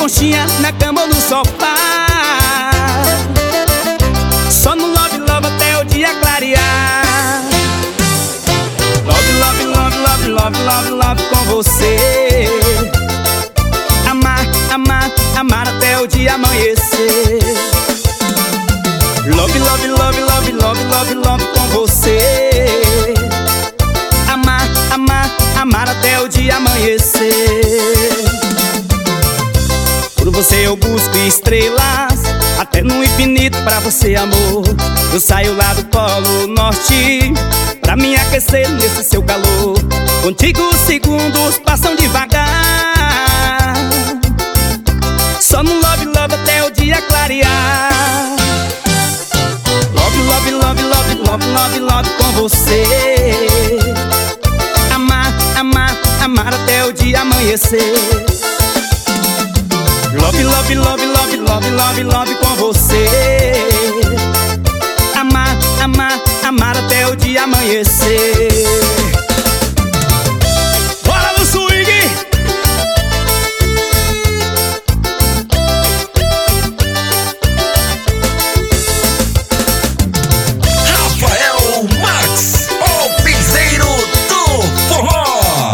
conchinha na cama ou no sofá. Só no love, love até o dia clarear. Love, love, love, love, love, love, love com você. Amar, amar, amar até o dia amanhecer. Love, love, love, love, love, love, love com você. Amar, amar, amar até o dia amanhecer. Por você eu busco estrelas, até no infinito pra você, amor. Eu saio lá do Polo Norte pra me aquecer nesse seu calor. Contigo os segundos passam devagar. Só no love, love até o dia clarear. Love, love, love, love, love, love, love com você. Amar, amar, amar até o dia amanhecer. Love, love, love, love, love, love, love com você. Amar, amar, amar até o dia amanhecer. Bora no swing! Rafael Marques, o piseiro do forró.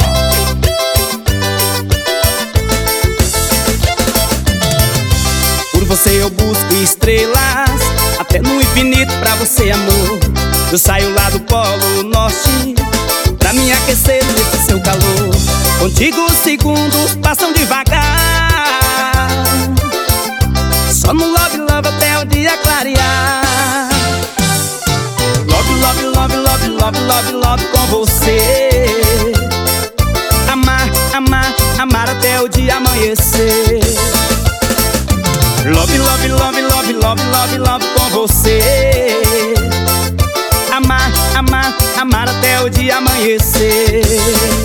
Por você eu busco estrelas, até no infinito pra você, amor. Eu saio lá do Polo Norte pra me aquecer nesse seu calor. Contigo os segundos passam devagar. Só no love, love até o dia clarear. Love, love, love, love, love, love, love com você. Amar, amar, amar até o dia amanhecer. Love, love, love, love, love, love, love com você. Amar, amar, amar até o dia amanhecer.